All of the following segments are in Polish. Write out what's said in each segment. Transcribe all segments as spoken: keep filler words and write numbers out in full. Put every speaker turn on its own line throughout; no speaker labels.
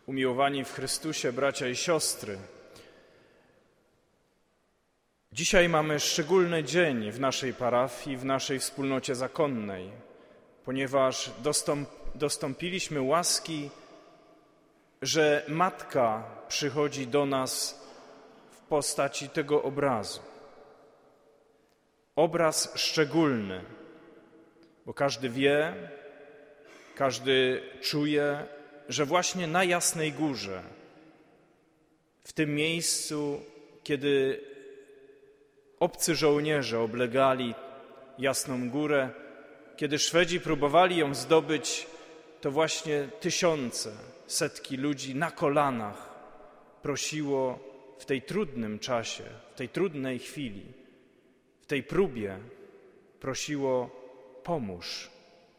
Umiłowani w Chrystusie bracia i siostry, dzisiaj mamy szczególny dzień w naszej parafii, w naszej wspólnocie zakonnej, ponieważ dostąp, dostąpiliśmy łaski, że Matka przychodzi do nas w postaci tego obrazu. Obraz szczególny, bo każdy wie, każdy czuje, że właśnie na Jasnej Górze, w tym miejscu, kiedy obcy żołnierze oblegali Jasną Górę, kiedy Szwedzi próbowali ją zdobyć, to właśnie tysiące, setki ludzi na kolanach prosiło w tej trudnym czasie, w tej trudnej chwili, w tej próbie prosiło: pomóż.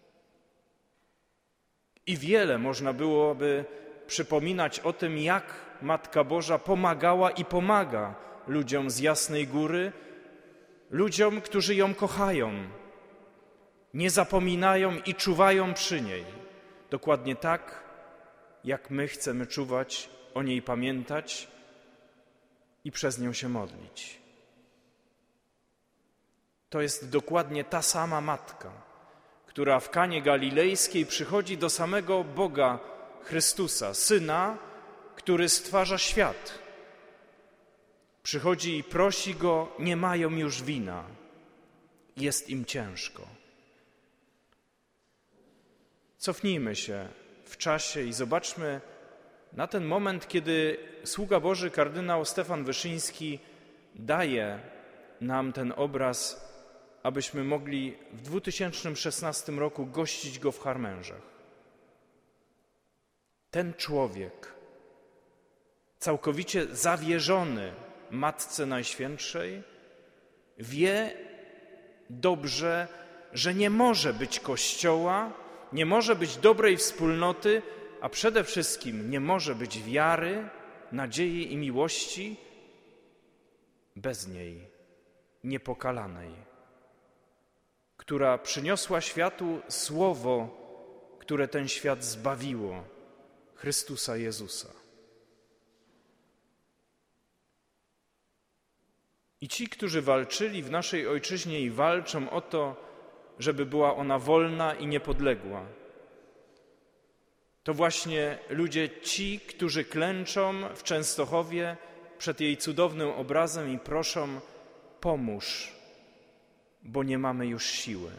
I wiele można byłoby przypominać o tym, jak Matka Boża pomagała i pomaga ludziom z Jasnej Góry, ludziom, którzy ją kochają, nie zapominają i czuwają przy niej. Dokładnie tak, jak my chcemy czuwać, o niej pamiętać i przez nią się modlić. To jest dokładnie ta sama Matka, która w Kanie Galilejskiej przychodzi do samego Boga Chrystusa, Syna, który stwarza świat. Przychodzi i prosi Go: nie mają już wina, jest im ciężko. Cofnijmy się w czasie i zobaczmy na ten moment, kiedy sługa Boży kardynał Stefan Wyszyński daje nam ten obraz, abyśmy mogli w dwa tysiące szesnastym roku gościć go w Harmężach. Ten człowiek, całkowicie zawierzony Matce Najświętszej, wie dobrze, że nie może być Kościoła, nie może być dobrej wspólnoty, a przede wszystkim nie może być wiary, nadziei i miłości bez niej, niepokalanej, która przyniosła światu Słowo, które ten świat zbawiło, Chrystusa Jezusa. I ci, którzy walczyli w naszej ojczyźnie i walczą o to, żeby była ona wolna i niepodległa, to właśnie ludzie ci, którzy klęczą w Częstochowie przed jej cudownym obrazem i proszą: pomóż, bo nie mamy już siły.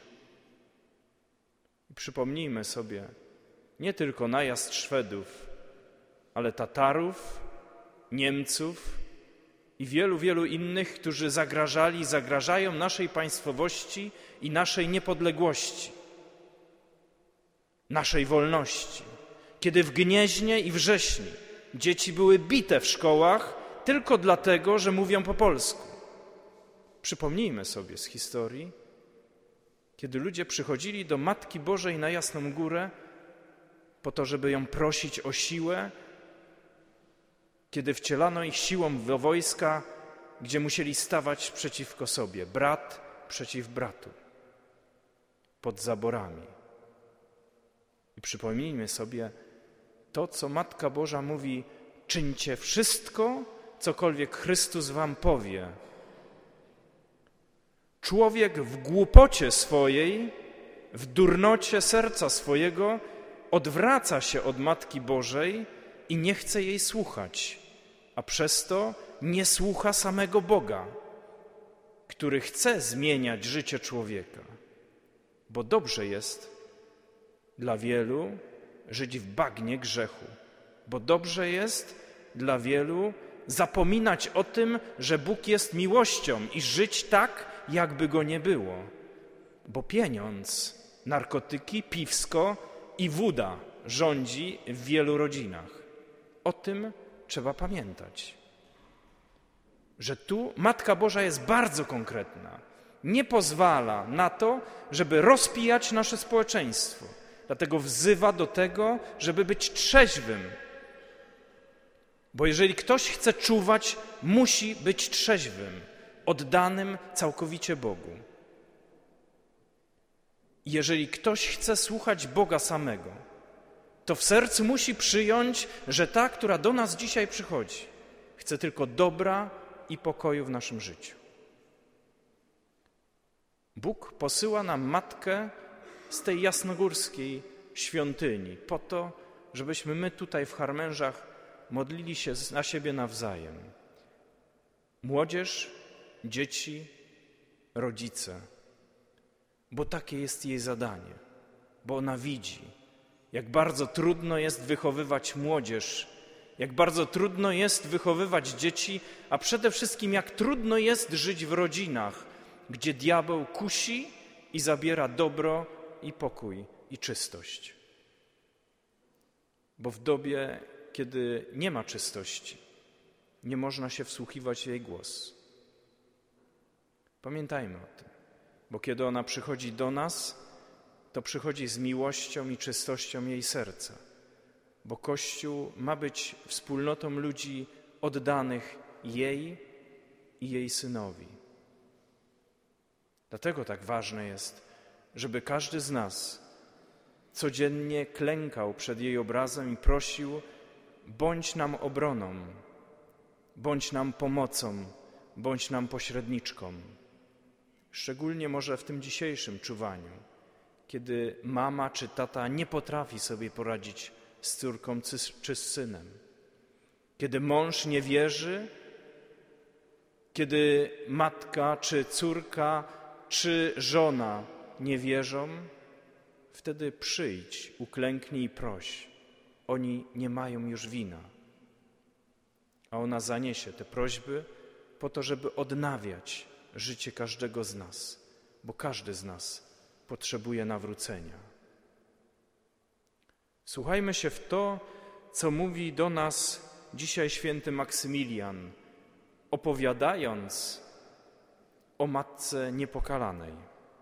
I przypomnijmy sobie nie tylko najazd Szwedów, ale Tatarów, Niemców i wielu, wielu innych, którzy zagrażali, zagrażają naszej państwowości i naszej niepodległości, naszej wolności. Kiedy w Gnieźnie i Wrześni dzieci były bite w szkołach tylko dlatego, że mówią po polsku. Przypomnijmy sobie z historii, kiedy ludzie przychodzili do Matki Bożej na Jasną Górę po to, żeby ją prosić o siłę, kiedy wcielano ich siłą do wojska, gdzie musieli stawać przeciwko sobie, brat przeciw bratu, pod zaborami. I przypomnijmy sobie to, co Matka Boża mówi: czyńcie wszystko, cokolwiek Chrystus wam powie. Człowiek w głupocie swojej, w durnocie serca swojego odwraca się od Matki Bożej i nie chce jej słuchać, a przez to nie słucha samego Boga, który chce zmieniać życie człowieka. Bo dobrze jest dla wielu żyć w bagnie grzechu, bo dobrze jest dla wielu zapominać o tym, że Bóg jest miłością i żyć tak, jakby Go nie było. Bo pieniądz, narkotyki, piwsko i woda rządzi w wielu rodzinach. O tym trzeba pamiętać, że tu Matka Boża jest bardzo konkretna. Nie pozwala na to, żeby rozpijać nasze społeczeństwo. Dlatego wzywa do tego, żeby być trzeźwym. Bo jeżeli ktoś chce czuwać, musi być trzeźwym, oddanym całkowicie Bogu. Jeżeli ktoś chce słuchać Boga samego, to w sercu musi przyjąć, że ta, która do nas dzisiaj przychodzi, chce tylko dobra i pokoju w naszym życiu. Bóg posyła nam Matkę z tej jasnogórskiej świątyni po to, żebyśmy my tutaj w Harmężach modlili się na siebie nawzajem. Młodzież, dzieci, rodzice, bo takie jest jej zadanie, bo ona widzi, jak bardzo trudno jest wychowywać młodzież, jak bardzo trudno jest wychowywać dzieci, a przede wszystkim jak trudno jest żyć w rodzinach, gdzie diabeł kusi i zabiera dobro i pokój i czystość. Bo w dobie, kiedy nie ma czystości, nie można się wsłuchiwać w jej głos. Pamiętajmy o tym, bo kiedy ona przychodzi do nas, to przychodzi z miłością i czystością jej serca, bo Kościół ma być wspólnotą ludzi oddanych jej i jej Synowi. Dlatego tak ważne jest, żeby każdy z nas codziennie klękał przed jej obrazem i prosił: bądź nam obroną, bądź nam pomocą, bądź nam pośredniczką. Szczególnie może w tym dzisiejszym czuwaniu, kiedy mama czy tata nie potrafi sobie poradzić z córką czy z synem, kiedy mąż nie wierzy, kiedy matka czy córka czy żona nie wierzą, wtedy przyjdź, uklęknij i proś. Oni nie mają już wina. A ona zaniesie te prośby po to, żeby odnawiać życie każdego z nas, bo każdy z nas potrzebuje nawrócenia. Słuchajmy się w to, co mówi do nas dzisiaj święty Maksymilian, opowiadając o Matce Niepokalanej.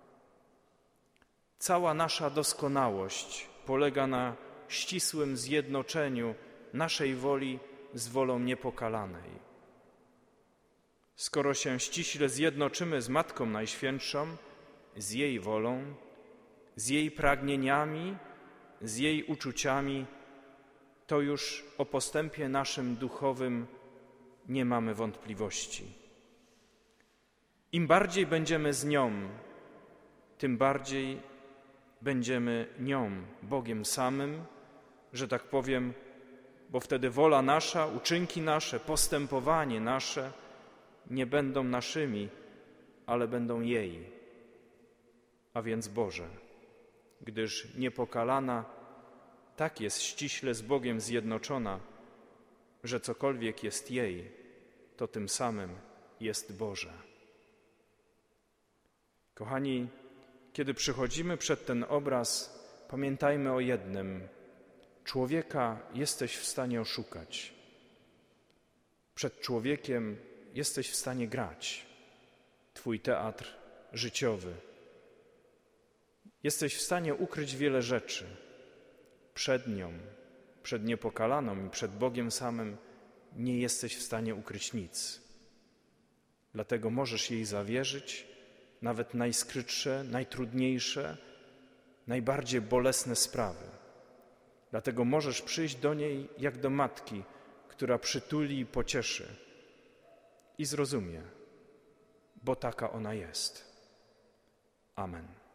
Cała nasza doskonałość polega na ścisłym zjednoczeniu naszej woli z wolą Niepokalanej. Skoro się ściśle zjednoczymy z Matką Najświętszą, z jej wolą, z jej pragnieniami, z jej uczuciami, to już o postępie naszym duchowym nie mamy wątpliwości. Im bardziej będziemy z nią, tym bardziej będziemy nią, Bogiem samym, że tak powiem, bo wtedy wola nasza, uczynki nasze, postępowanie nasze nie będą naszymi, ale będą jej, a więc Boże, gdyż Niepokalana tak jest ściśle z Bogiem zjednoczona, że cokolwiek jest jej, to tym samym jest Boże. Kochani, kiedy przychodzimy przed ten obraz, pamiętajmy o jednym. Człowieka jesteś w stanie oszukać. Przed człowiekiem jesteś w stanie grać. Twój teatr życiowy. Jesteś w stanie ukryć wiele rzeczy. Przed nią, przed Niepokalaną i przed Bogiem samym nie jesteś w stanie ukryć nic. Dlatego możesz jej zawierzyć nawet najskrytsze, najtrudniejsze, najbardziej bolesne sprawy. Dlatego możesz przyjść do niej jak do matki, która przytuli i pocieszy i zrozumie, bo taka ona jest. Amen.